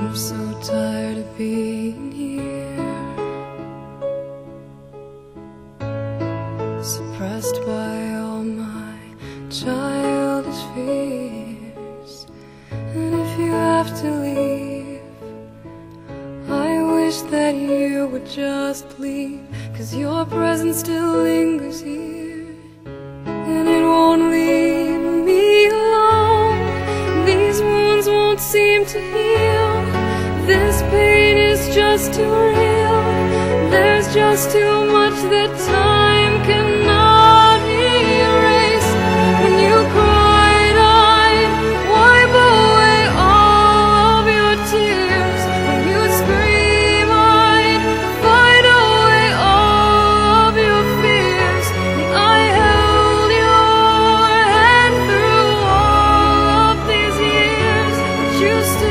I'm so tired of being here, suppressed by all my childish fears. And if you have to leave, I wish that you would just leave, 'cause your presence still lingers here, and it won't leave me alone. These wounds won't seem to heal. This pain is just too real. There's just too much that time cannot erase. When you cried, I'd wipe away all of your tears. When you scream, I'd fight away all of your fears. And I held your hand through all of these years, but you still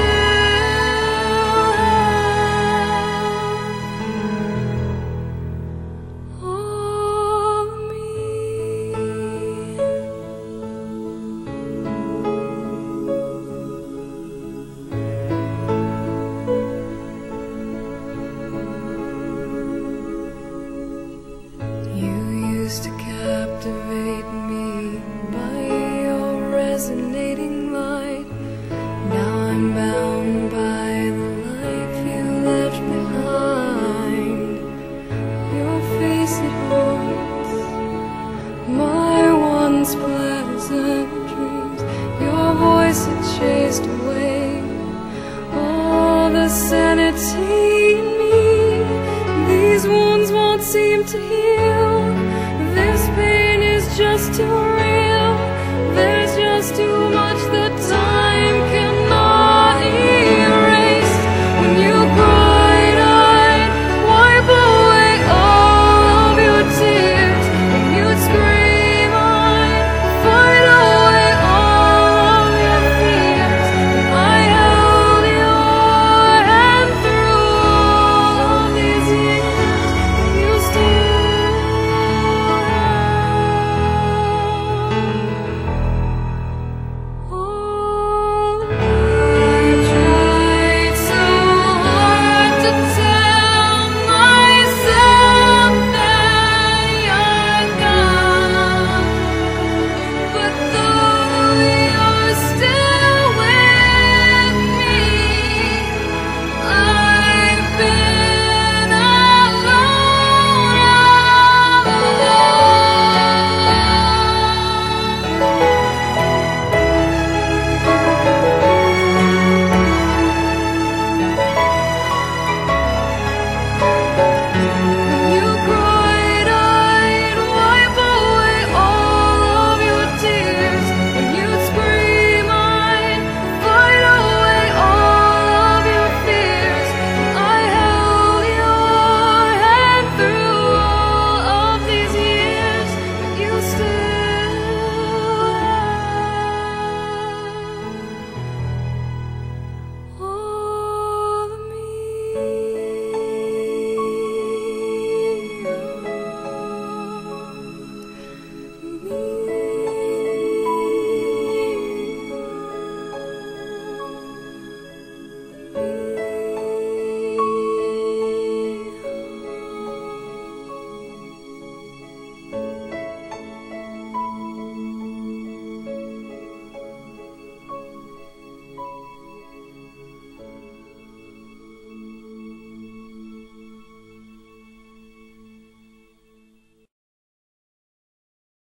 used to captivate me by your resonating light. Now I'm bound by the life you left behind. Your face, it haunts my once pleasant dreams. Your voice, it chased away all the sanity in me. These wounds won't seem to heal. This pain is just too